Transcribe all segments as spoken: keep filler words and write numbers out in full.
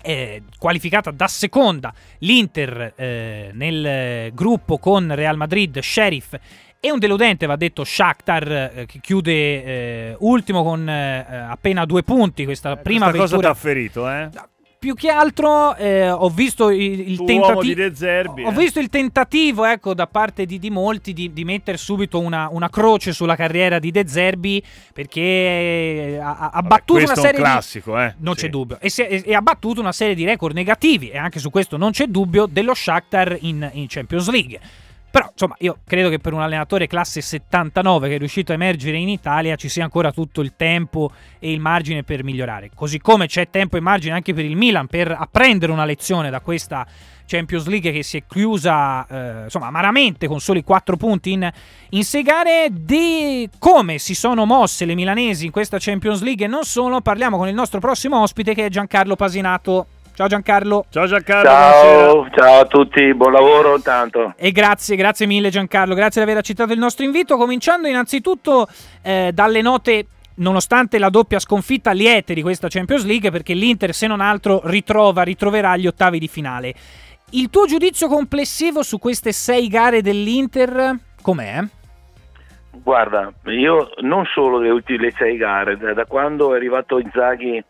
eh, qualificata da seconda l'Inter eh, nel gruppo con Real Madrid, Sheriff e un deludente, va detto, Shakhtar eh, che chiude eh, ultimo con eh, appena due punti questa eh, prima questa avventura. cosa t'ha ferito, eh? Più che altro eh, ho visto il, il tentativo Zerbi, ho eh. visto il tentativo ecco da parte di, di molti di, di mettere subito una, una croce sulla carriera di De Zerbi, perché ha, ha battuto Vabbè, una serie è un classico, di, eh? non sì. c'è dubbio, e, si, e, e ha battuto una serie di record negativi, e anche su questo non c'è dubbio, dello Shakhtar in, in Champions League. Però, insomma, io credo che per un allenatore classe settantanove che è riuscito a emergere in Italia ci sia ancora tutto il tempo e il margine per migliorare. Così come c'è tempo e margine anche per il Milan per apprendere una lezione da questa Champions League che si è chiusa, eh, insomma, amaramente con soli quattro punti in, in sei gare. Di come si sono mosse le milanesi in questa Champions League e non solo, parliamo con il nostro prossimo ospite, che è Giancarlo Pasinato. Ciao Giancarlo. Ciao Giancarlo. Ciao, ciao a tutti, buon lavoro intanto. E grazie, grazie mille Giancarlo, grazie di aver accettato il nostro invito. Cominciando innanzitutto eh, dalle note, nonostante la doppia sconfitta, liete di questa Champions League, perché l'Inter, se non altro, ritrova, ritroverà gli ottavi di finale. Il tuo giudizio complessivo su queste sei gare dell'Inter com'è? Guarda, io non solo le ultime sei gare, da, da quando è arrivato Inzaghi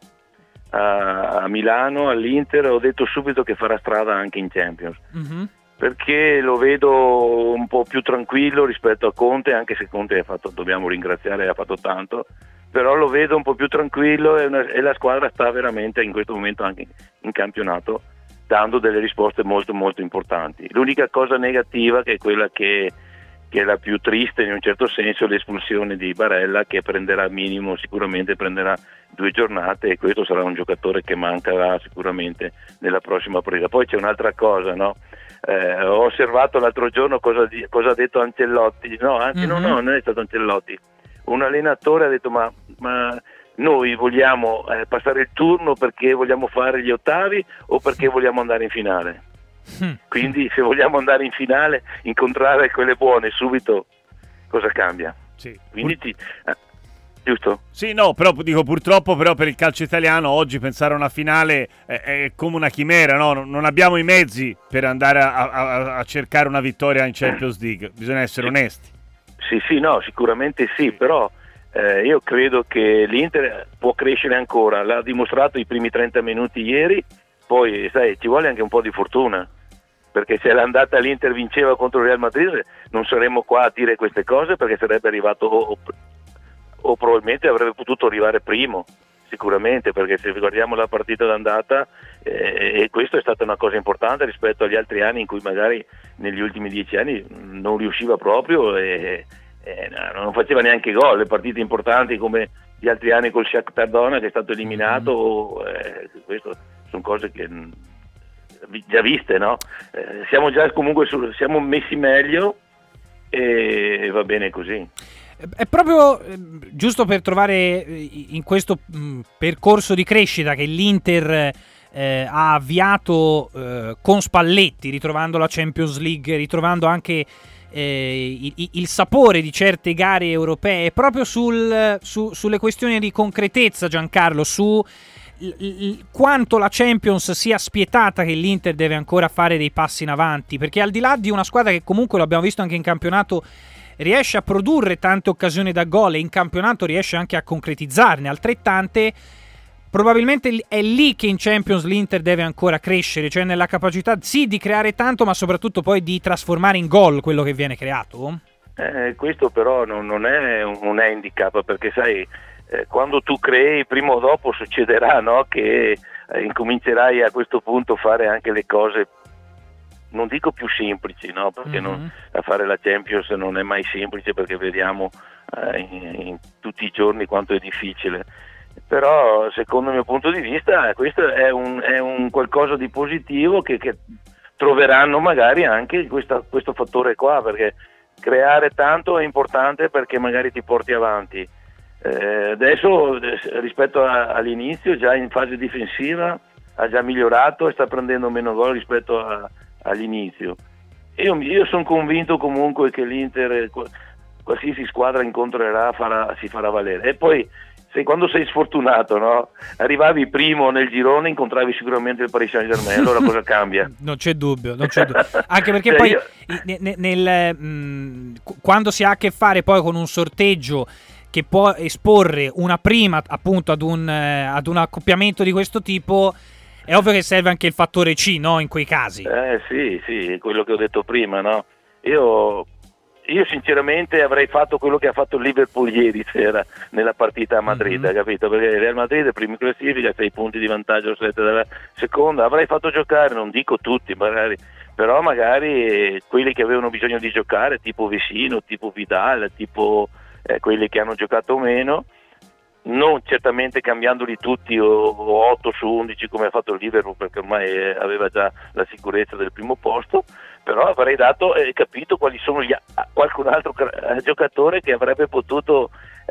a Milano, all'Inter, ho detto subito che farà strada anche in Champions, mm-hmm. perché lo vedo un po' più tranquillo rispetto a Conte, anche se Conte ha fatto, dobbiamo ringraziare, ha fatto tanto, però lo vedo un po' più tranquillo e, una, e la squadra sta veramente in questo momento anche in campionato dando delle risposte molto molto importanti. L'unica cosa negativa, che è quella che che è la più triste in un certo senso, l'espulsione di Barella, che prenderà minimo, sicuramente prenderà due giornate, e questo sarà un giocatore che mancherà sicuramente nella prossima partita. Poi c'è un'altra cosa, no? Eh, ho osservato l'altro giorno cosa, di, cosa ha detto Ancelotti, no, anzi mm-hmm. no, no, non è stato Ancelotti, un allenatore ha detto ma, ma noi vogliamo eh, passare il turno perché vogliamo fare gli ottavi o perché vogliamo andare in finale? Quindi se vogliamo andare in finale, incontrare quelle buone subito, cosa cambia? Sì. Quindi ti, eh, giusto? Sì, no, però dico purtroppo però per il calcio italiano oggi pensare a una finale è, è come una chimera, no? Non abbiamo i mezzi per andare a, a, a cercare una vittoria in Champions League, bisogna essere sì. onesti. Sì, sì, no, sicuramente sì, sì. però eh, io credo che l'Inter può crescere ancora, l'ha dimostrato i primi trenta minuti ieri. Poi sai, ci vuole anche un po' di fortuna, perché se l'andata l'Inter vinceva contro il Real Madrid non saremmo qua a dire queste cose, perché sarebbe arrivato o, o, o probabilmente avrebbe potuto arrivare primo, sicuramente, perché se guardiamo la partita d'andata eh, e questo è stata una cosa importante rispetto agli altri anni in cui magari negli ultimi dieci anni non riusciva proprio e, e non faceva neanche gol. Le partite importanti come gli altri anni col Shakhtar Donetsk, che è stato eliminato, eh, questo sono cose che già viste, no? Eh, siamo già comunque su, siamo messi meglio e va bene così. È proprio eh, giusto per trovare in questo mh, percorso di crescita che l'Inter eh, ha avviato eh, con Spalletti, ritrovando la Champions League, ritrovando anche eh, il, il sapore di certe gare europee, proprio sul, su, sulle questioni di concretezza, Giancarlo, su quanto la Champions sia spietata, che l'Inter deve ancora fare dei passi in avanti, perché al di là di una squadra che comunque, lo abbiamo visto anche in campionato, riesce a produrre tante occasioni da gol e in campionato riesce anche a concretizzarne altrettante, probabilmente è lì che in Champions l'Inter deve ancora crescere, cioè nella capacità sì di creare tanto, ma soprattutto poi di trasformare in gol quello che viene creato. Eh, questo però non, non è un handicap, perché sai, Eh, quando tu crei, prima o dopo succederà, no? Che eh, incomincerai a questo punto a fare anche le cose, non dico più semplici, no? Perché mm-hmm. non, a fare la Champions non è mai semplice, perché vediamo eh, in, in tutti i giorni quanto è difficile, però secondo il mio punto di vista questo è un, è un qualcosa di positivo che, che troveranno magari anche questa, questo fattore qua, perché creare tanto è importante, perché magari ti porti avanti. Eh, adesso rispetto a, all'inizio, già in fase difensiva ha già migliorato e sta prendendo meno gol rispetto a, all'inizio. Io, io sono convinto comunque che l'Inter, qualsiasi squadra incontrerà, farà, si farà valere. E poi sei, quando sei sfortunato, no? Arrivavi primo nel girone, incontravi sicuramente il Paris Saint-Germain, allora cosa cambia? Non c'è dubbio, non c'è dubbio. Anche perché cioè poi io... nel, nel, mh, quando si ha a che fare poi con un sorteggio che può esporre una prima appunto ad un, eh, ad un accoppiamento di questo tipo, è ovvio che serve anche il fattore C, no? In quei casi. Eh sì, sì, quello che ho detto prima, no? Io... Io sinceramente avrei fatto quello che ha fatto il Liverpool ieri sera nella partita a Madrid, mm-hmm. capito? Perché il Real Madrid è primo in classifica, sei punti di vantaggio, sette dalla seconda, avrei fatto giocare, non dico tutti magari, però magari quelli che avevano bisogno di giocare, tipo Vecino, tipo Vidal, tipo eh, quelli che hanno giocato meno, non certamente cambiandoli tutti o, o otto su undici come ha fatto il Liverpool, perché ormai eh, aveva già la sicurezza del primo posto, però avrei dato e eh, capito quali sono gli, qualcun altro giocatore che avrebbe potuto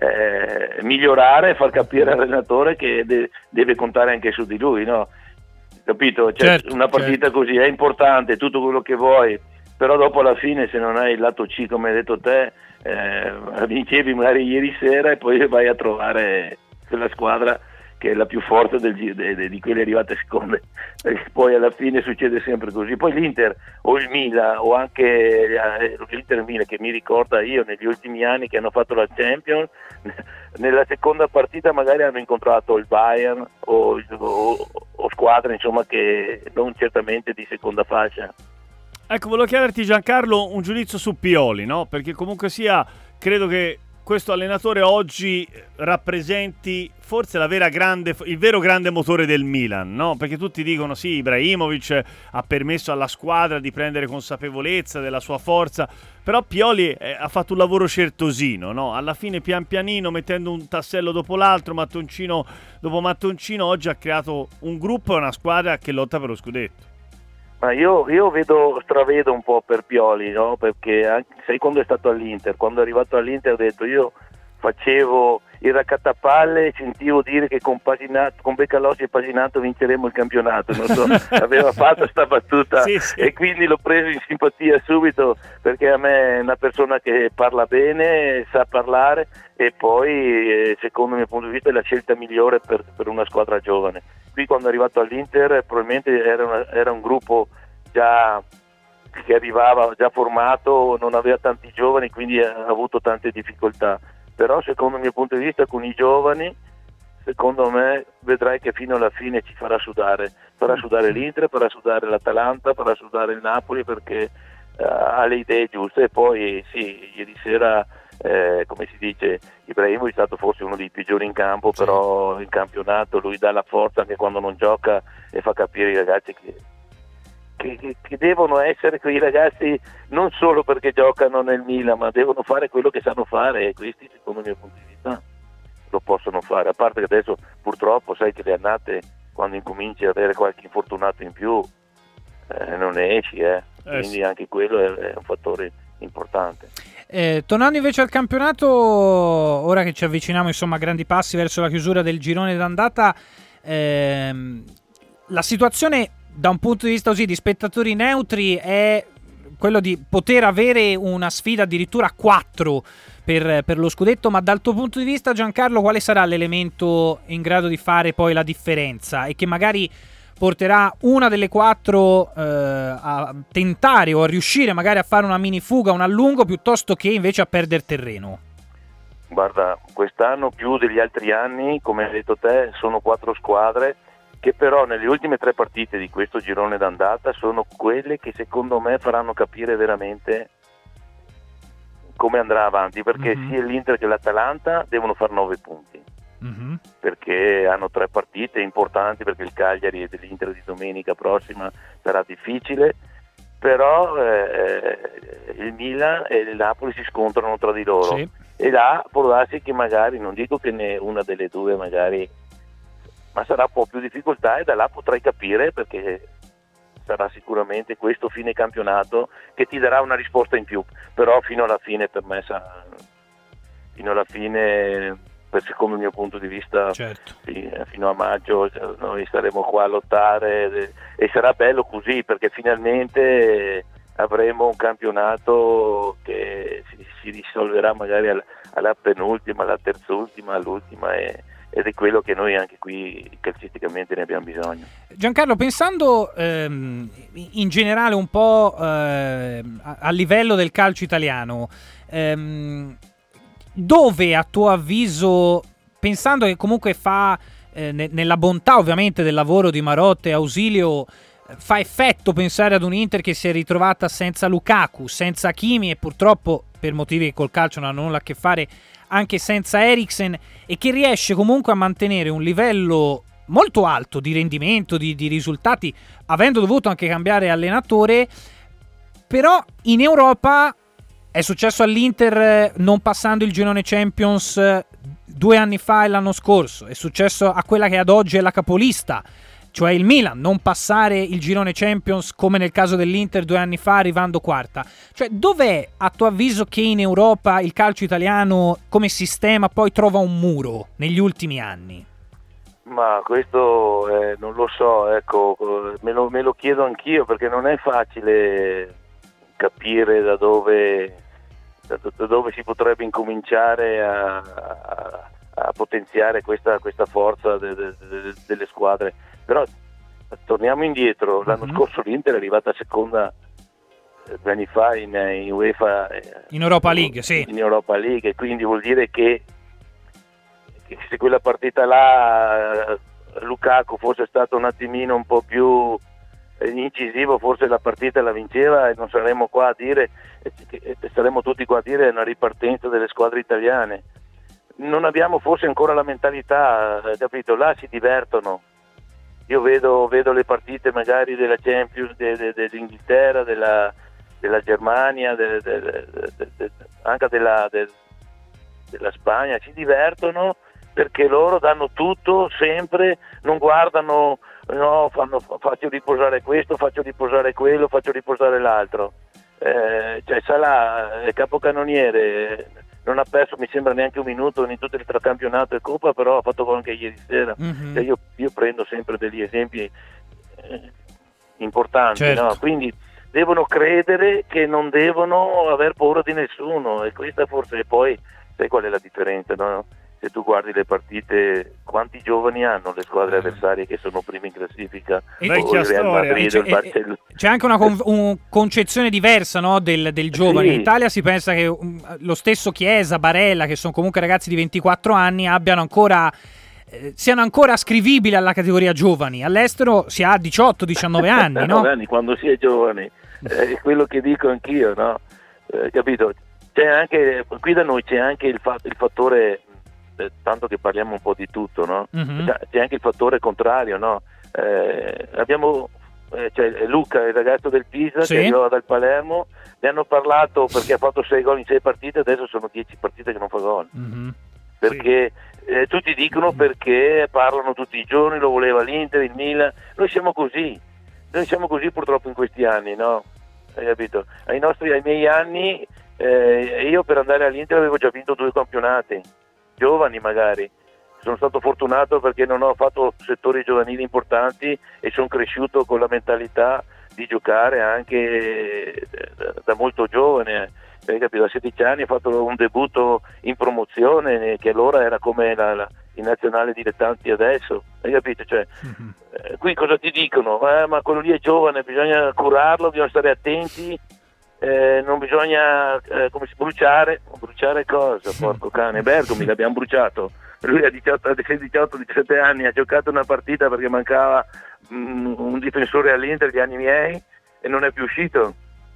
eh, migliorare e far capire all'allenatore che de- deve contare anche su di lui, no? Capito? Cioè, certo, una partita certo. Così è importante, tutto quello che vuoi, però dopo alla fine se non hai il lato C come hai detto te, eh, vincevi magari ieri sera e poi vai a trovare quella squadra che è la più forte del, de, de, di quelle arrivate seconde, perché poi alla fine succede sempre così. Poi l'Inter o il Milan o anche eh, l'Inter e il Milan, che mi ricorda io negli ultimi anni che hanno fatto la Champions, nella seconda partita magari hanno incontrato il Bayern o, o, o squadre insomma che non certamente di seconda fascia. Ecco, volevo chiederti Giancarlo un giudizio su Pioli, no? Perché comunque sia, credo che questo allenatore oggi rappresenti forse la vera grande, il vero grande motore del Milan, no? Perché tutti dicono sì, Ibrahimovic ha permesso alla squadra di prendere consapevolezza della sua forza, però Pioli eh, ha fatto un lavoro certosino, no? Alla fine pian pianino, mettendo un tassello dopo l'altro, mattoncino dopo mattoncino, oggi ha creato un gruppo e una squadra che lotta per lo scudetto. Ma io, io vedo, stravedo un po' per Pioli, no? Perché anche, sai quando è stato all'Inter, quando è arrivato all'Inter ha detto io facevo il raccattapalle e sentivo dire che con, Pasinato, con Beccalossi e Pasinato vinceremo il campionato, non so, aveva fatto sta battuta sì, sì. E quindi l'ho preso in simpatia subito, perché a me è una persona che parla bene, sa parlare e poi secondo il mio punto di vista è la scelta migliore per, per una squadra giovane. Qui quando è arrivato all'Inter probabilmente era, una, era un gruppo già che arrivava già formato, non aveva tanti giovani, quindi ha avuto tante difficoltà, però secondo il mio punto di vista con i giovani secondo me vedrai che fino alla fine ci farà sudare, farà sudare l'Inter, farà sudare l'Atalanta, farà sudare il Napoli, perché uh, ha le idee giuste. E poi sì, ieri sera Eh, come si dice, Ibrahimovic è stato forse uno dei peggiori in campo, sì. Però in campionato lui dà la forza anche quando non gioca e fa capire ai ragazzi che, che, che devono essere quei ragazzi non solo perché giocano nel Milan, ma devono fare quello che sanno fare, e questi secondo il mio punto di vista lo possono fare, a parte che adesso purtroppo sai che le annate quando incominci ad avere qualche infortunato in più eh, non ne esci, eh. Eh, quindi sì. Anche quello è, è un fattore importante. Eh, tornando invece al campionato, ora che ci avviciniamo insomma a grandi passi verso la chiusura del girone d'andata, ehm, la situazione da un punto di vista così di spettatori neutri è quello di poter avere una sfida addirittura a quattro per, per lo scudetto, ma dal tuo punto di vista Giancarlo quale sarà l'elemento in grado di fare poi la differenza e che magari porterà una delle quattro eh, a tentare o a riuscire magari a fare una mini fuga, un allungo, piuttosto che invece a perdere terreno? Guarda, quest'anno più degli altri anni, come hai detto te, sono quattro squadre che però nelle ultime tre partite di questo girone d'andata sono quelle che secondo me faranno capire veramente come andrà avanti, perché mm-hmm. sia l'Inter che l'Atalanta devono fare nove punti. Mm-hmm. Perché hanno tre partite importanti, perché il Cagliari e dell'Inter di domenica prossima sarà difficile, però eh, il Milan e il Napoli si scontrano tra di loro, sì. E là può darsi che magari, non dico che ne una delle due magari, ma sarà un po' più difficoltà, e da là potrai capire, perché sarà sicuramente questo fine campionato che ti darà una risposta in più, però fino alla fine per me sarà, fino alla fine per secondo il mio punto di vista, certo. Sì, fino a maggio noi staremo qua a lottare e sarà bello così, perché finalmente avremo un campionato che si, si risolverà magari alla, alla penultima, alla terzultima, all'ultima, e, ed è quello che noi anche qui calcisticamente ne abbiamo bisogno. Giancarlo, pensando ehm, in generale un po' eh, a, a livello del calcio italiano, ehm, dove a tuo avviso, pensando che comunque fa eh, ne, nella bontà ovviamente del lavoro di Marotta e Ausilio, fa effetto pensare ad un Inter che si è ritrovata senza Lukaku, senza Hakimi e purtroppo per motivi che col calcio non hanno nulla a che fare anche senza Eriksen, e che riesce comunque a mantenere un livello molto alto di rendimento, di, di risultati, avendo dovuto anche cambiare allenatore. Però in Europa è successo all'Inter non passando il girone Champions due anni fa e l'anno scorso, è successo a quella che ad oggi è la capolista, cioè il Milan, non passare il girone Champions come nel caso dell'Inter due anni fa arrivando quarta. Cioè, dov'è a tuo avviso che in Europa il calcio italiano come sistema poi trova un muro negli ultimi anni? Ma questo eh, non lo so, ecco, me lo, me lo chiedo anch'io, perché non è facile capire da dove, da, da dove si potrebbe incominciare a, a, a potenziare questa, questa forza de, de, de, delle squadre. Però torniamo indietro, l'anno mm-hmm. scorso l'Inter è arrivata seconda eh, due anni fa in, in UEFA, eh, in Europa League, sì. In Europa League, e quindi vuol dire che, che se quella partita là eh, Lukaku fosse stato un attimino un po' più eh, incisivo, forse la partita la vinceva e non saremmo qua a dire, eh, eh, saremmo tutti qua a dire una ripartenza delle squadre italiane. Non abbiamo forse ancora la mentalità, eh, capito? Là si divertono. Io vedo, vedo le partite magari della Champions, de, de, de, dell'Inghilterra, della, della Germania, de, de, de, de, de, anche della, de, della Spagna, si divertono perché loro danno tutto sempre, non guardano, no, fanno, faccio riposare questo, faccio riposare quello, faccio riposare l'altro. Eh, cioè Salah, il capocannoniere, non ha perso mi sembra neanche un minuto in tutto il campionato e Coppa, però ha fatto gol anche ieri sera. Mm-hmm. Cioè io, io prendo sempre degli esempi eh, importanti, certo. No? Quindi devono credere che non devono aver paura di nessuno, e questa forse è poi, sai qual è la differenza, no? Se tu guardi le partite, quanti giovani hanno le squadre avversarie che sono prime in classifica, e o il Real Madrid, c'è, il Barcellona. C'è anche una con, un, concezione diversa, no, del, del giovane. Sì. In Italia si pensa che um, lo stesso Chiesa, Barella, che sono comunque ragazzi di ventiquattro anni, abbiano ancora eh, siano ancora ascrivibili alla categoria giovani. All'estero si ha diciotto diciannove anni, no? Anni, quando si è giovani, eh, è quello che dico anch'io, no? Eh, capito? C'è anche, qui da noi c'è anche il, fa- il fattore, tanto che parliamo un po' di tutto, no? Mm-hmm. C'è anche il fattore contrario, no? Eh, abbiamo eh, cioè Luca, il ragazzo del Pisa, sì, che arrivava dal Palermo, ne hanno parlato perché ha fatto sei gol in sei partite, adesso sono dieci partite che non fa gol. Mm-hmm. Perché sì. eh, tutti dicono perché parlano tutti i giorni, lo voleva l'Inter, il Milan. Noi siamo così, noi siamo così purtroppo in questi anni, no? Hai capito? Ai nostri, ai miei anni, eh, io per andare all'Inter avevo già vinto due campionati giovani magari, sono stato fortunato perché non ho fatto settori giovanili importanti e sono cresciuto con la mentalità di giocare anche da molto giovane, hai capito? A sedici anni ho fatto un debutto in promozione che allora era come la, la, il nazionale dilettanti adesso, hai capito? Cioè, mm-hmm. eh, qui cosa ti dicono? Eh, ma quello lì è giovane, bisogna curarlo, bisogna stare attenti. Eh, non bisogna eh, come si bruciare bruciare cosa, porco cane, Bergomi l'abbiamo bruciato, lui a diciotto diciassette anni ha giocato una partita perché mancava mm, un difensore all'Inter, gli anni miei, e non è più uscito,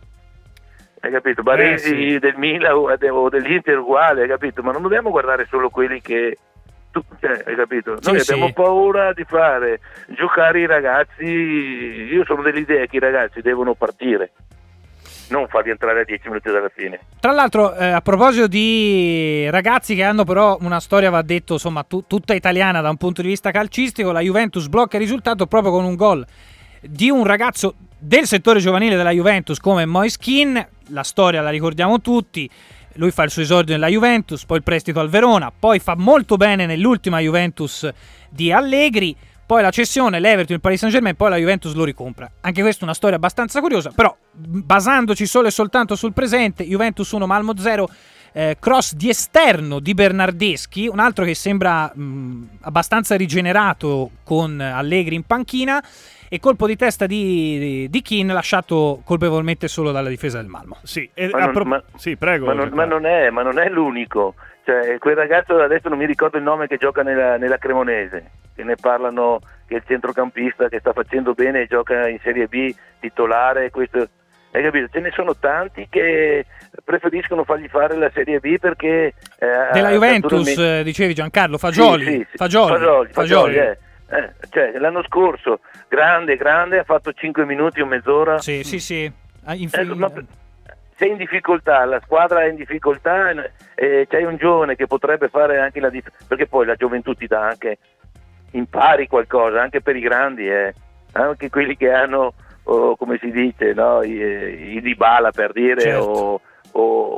hai capito? Baresi eh, sì. del Milan o dell'Inter uguale, hai capito? Ma non dobbiamo guardare solo quelli che tu, cioè, hai capito? Noi sì, abbiamo sì. paura di fare giocare i ragazzi. Io sono dell'idea che i ragazzi devono partire, non farli entrare a dieci minuti dalla fine. Tra l'altro, eh, a proposito di ragazzi che hanno però una storia, va detto, insomma, tu, tutta italiana da un punto di vista calcistico, la Juventus blocca il risultato proprio con un gol di un ragazzo del settore giovanile della Juventus come Moise Kean. La storia la ricordiamo tutti, lui fa il suo esordio nella Juventus, poi il prestito al Verona, poi fa molto bene nell'ultima Juventus di Allegri, poi la cessione, l'Everton, il Paris Saint-Germain, poi la Juventus lo ricompra. Anche questa è una storia abbastanza curiosa, però basandoci solo e soltanto sul presente, Juventus uno, Malmo zero, eh, cross di esterno di Bernardeschi, un altro che sembra mh, abbastanza rigenerato con Allegri in panchina, e colpo di testa di, di Keane lasciato colpevolmente solo dalla difesa del Malmo. Sì, e ma, non, pro- ma, sì, prego, ma, non, ma, non è, ma non è l'unico, cioè, quel ragazzo adesso non mi ricordo il nome che gioca nella, nella Cremonese, che ne parlano, che è il centrocampista che sta facendo bene e gioca in Serie B titolare, questo, hai capito? Ce ne sono tanti che preferiscono fargli fare la Serie B perché eh, della Juventus naturalmente... dicevi Giancarlo Fagioli, sì, sì, sì. Fagioli, Fagioli, Fagioli. Fagioli eh. Eh, cioè, l'anno scorso grande grande ha fatto cinque minuti o mezz'ora. Sì, sì, sì. In eh, ma sei in difficoltà, la squadra è in difficoltà e eh, c'hai un giovane che potrebbe fare anche la dif- perché poi la gioventù ti dà anche, impari qualcosa anche per i grandi, eh. Anche quelli che hanno oh, come si dice, no? I, i Dybala per dire, certo. o, o,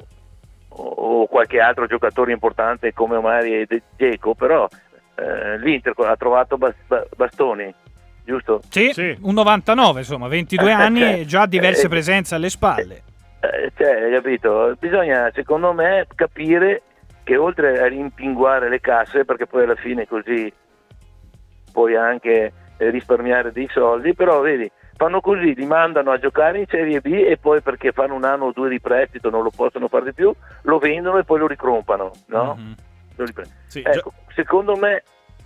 o qualche altro giocatore importante come Omari e Dzeko, però eh, l'Inter ha trovato Bastoni, giusto? Sì, sì, un novantanove, insomma, ventidue anni cioè, e già diverse eh, presenze alle spalle. Eh, cioè, hai capito? Bisogna, secondo me, capire che oltre a rimpinguare le casse, perché poi alla fine così puoi anche eh, risparmiare dei soldi, però vedi, fanno così, li mandano a giocare in Serie B e poi perché fanno un anno o due di prestito, non lo possono fare di più, lo vendono e poi lo ricrompano, no? Mm-hmm. Lo ripre- sì, ecco, già... secondo me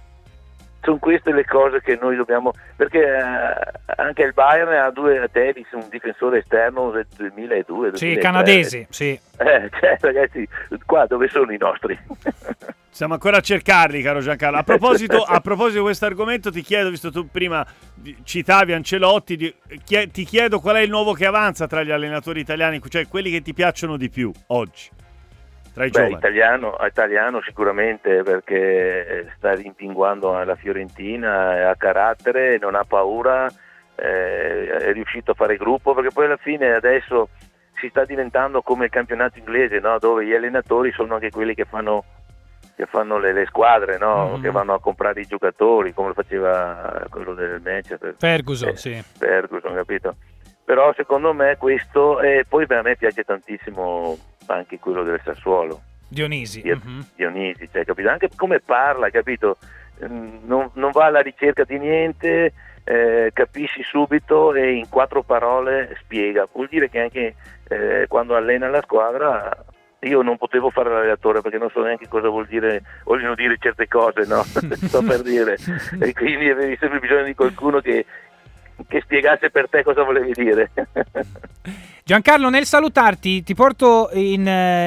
sono queste le cose che noi dobbiamo, perché eh, anche il Bayern ha due, Davis, un difensore esterno del duemiladue, sì, canadese, sì. Eh, cioè, ragazzi, qua dove sono i nostri? Siamo ancora a cercarli, caro Giancarlo. A proposito, a proposito di questo argomento, ti chiedo, visto tu prima citavi Ancelotti, di, chie, ti chiedo qual è il nuovo che avanza tra gli allenatori italiani, cioè quelli che ti piacciono di più oggi, tra i Beh, giovani. Italiano, italiano sicuramente, perché sta rimpinguando alla Fiorentina, ha carattere, non ha paura, eh, è riuscito a fare gruppo, perché poi alla fine adesso si sta diventando come il campionato inglese, no? Dove gli allenatori sono anche quelli che fanno che fanno le, le squadre, no? Mm. Che vanno a comprare i giocatori, come lo faceva quello del Manchester, Ferguson, eh, sì. Ferguson, capito? Però secondo me questo, e poi a me piace tantissimo anche quello del Sassuolo, Dionisi, Di, mm-hmm. Dionisi, cioè, capito? Anche come parla, capito? Non, non va alla ricerca di niente, eh, capisci subito e in quattro parole spiega. Vuol dire che anche eh, quando allena la squadra, io non potevo fare l'allenatore perché non so neanche cosa vuol dire, vogliono dire certe cose, no? Sto per dire, e quindi avevi sempre bisogno di qualcuno che che spiegasse per te cosa volevi dire. Giancarlo, nel salutarti ti porto in,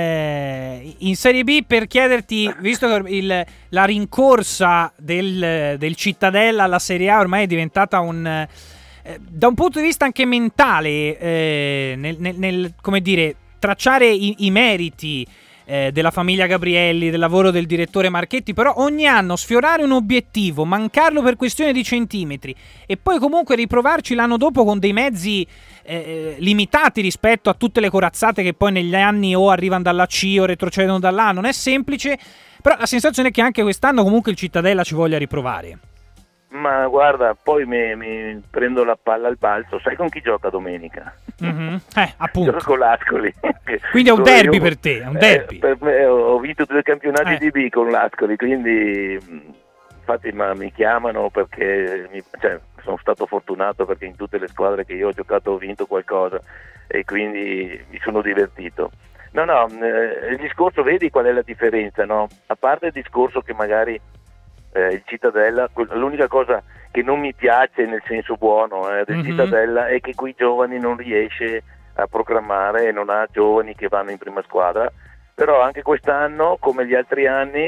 eh, in Serie B per chiederti, visto che il, la rincorsa del, del Cittadella alla Serie A ormai è diventata un eh, da un punto di vista anche mentale, eh, nel, nel, nel come dire, tracciare i, i meriti Eh, della famiglia Gabrielli, del lavoro del direttore Marchetti, però ogni anno sfiorare un obiettivo, mancarlo per questione di centimetri e poi comunque riprovarci l'anno dopo con dei mezzi eh, limitati rispetto a tutte le corazzate che poi negli anni o arrivano dalla C o retrocedono da là, non è semplice, però la sensazione è che anche quest'anno comunque il Cittadella ci voglia riprovare. Ma guarda, poi mi, mi prendo la palla al balzo, sai con chi gioca domenica? Mm-hmm. Eh, appunto. Gioco con l'Ascoli. Quindi è un derby io, per te, è un derby. Eh, per me, ho vinto due campionati eh. di B con l'Ascoli, quindi infatti ma, mi chiamano perché mi, cioè, sono stato fortunato perché in tutte le squadre che io ho giocato ho vinto qualcosa e quindi mi sono divertito. No, no, eh, il discorso, vedi qual è la differenza, no? A parte il discorso che magari Eh, il Cittadella, l'unica cosa che non mi piace nel senso buono eh, del mm-hmm. Cittadella è che quei giovani non riesce a programmare e non ha giovani che vanno in prima squadra, però anche quest'anno come gli altri anni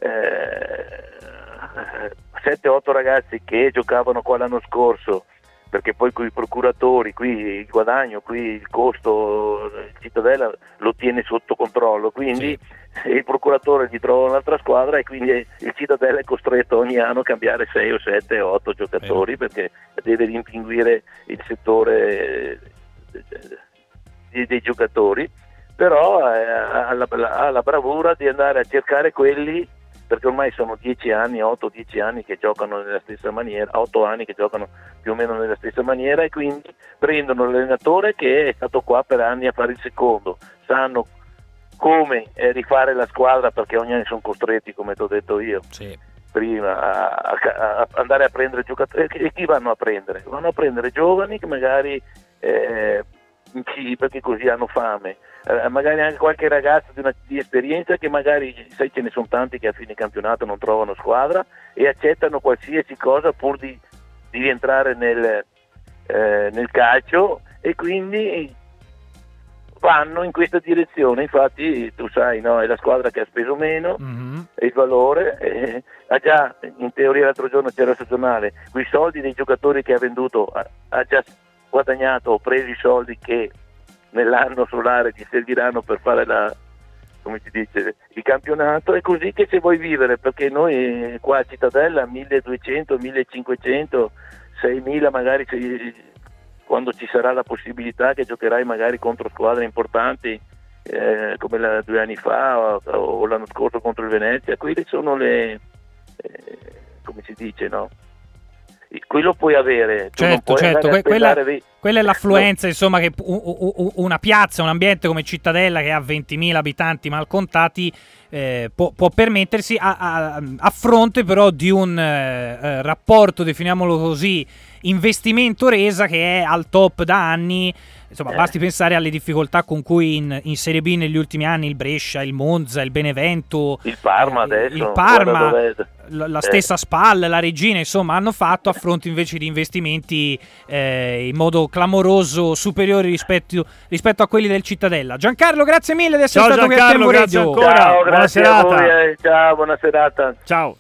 sette otto ragazzi che giocavano qua l'anno scorso, perché poi con i procuratori qui il guadagno, qui il costo, il Cittadella lo tiene sotto controllo, quindi sì. Se il procuratore gli trova un'altra squadra e quindi il Cittadella è costretto ogni anno a cambiare sei o sette o otto giocatori eh. perché deve rimpinguire il settore dei, dei giocatori, però ha la, ha la bravura di andare a cercare quelli, perché ormai sono dieci anni, otto dieci anni che giocano nella stessa maniera, otto anni che giocano più o meno nella stessa maniera, e quindi prendono l'allenatore che è stato qua per anni a fare il secondo, sanno come eh, rifare la squadra, perché ogni anno sono costretti, come ti ho detto io sì. prima, a, a, a andare a prendere giocatori. E chi vanno a prendere? Vanno a prendere giovani che magari eh, perché così hanno fame, eh, magari anche qualche ragazzo di, una, di esperienza che magari, sai, ce ne sono tanti che a fine campionato non trovano squadra e accettano qualsiasi cosa pur di, di rientrare nel, eh, nel calcio, e quindi vanno in questa direzione. Infatti tu sai, no, è la squadra che ha speso meno, mm-hmm. e il valore eh, ha già, in teoria l'altro giorno c'era sul giornale, quei soldi dei giocatori che ha venduto ha, ha già guadagnato o preso i soldi che nell'anno solare ti serviranno per fare la, come si dice, il campionato. È così che se vuoi vivere, perché noi qua a Cittadella milleduecento, millecinquecento, seimila magari se, quando ci sarà la possibilità che giocherai magari contro squadre importanti eh, come la, due anni fa o, o l'anno scorso contro il Venezia, quelle sono le eh, come si dice, no? Quello puoi avere, tu certo, non puoi certo. Que- quella, dei... quella è l'affluenza, no. Insomma, che una piazza, un ambiente come Cittadella che ha ventimila abitanti mal contati eh, può, può permettersi a, a, a fronte però di un eh, rapporto, definiamolo così, investimento resa che è al top da anni. Insomma, eh. basti pensare alle difficoltà con cui in, in Serie B negli ultimi anni il Brescia, il Monza, il Benevento, il Parma eh, adesso, il Parma, la, la eh. stessa Spal, la Regina, insomma, hanno fatto a fronte invece di investimenti eh, in modo clamoroso superiori rispetto, rispetto a quelli del Cittadella. Giancarlo, grazie mille di essere ciao, stato Giancarlo, qui a Tempo Radio. Ancora. Ciao, buona grazie serata. a voi, eh. Ciao, buona serata. Ciao.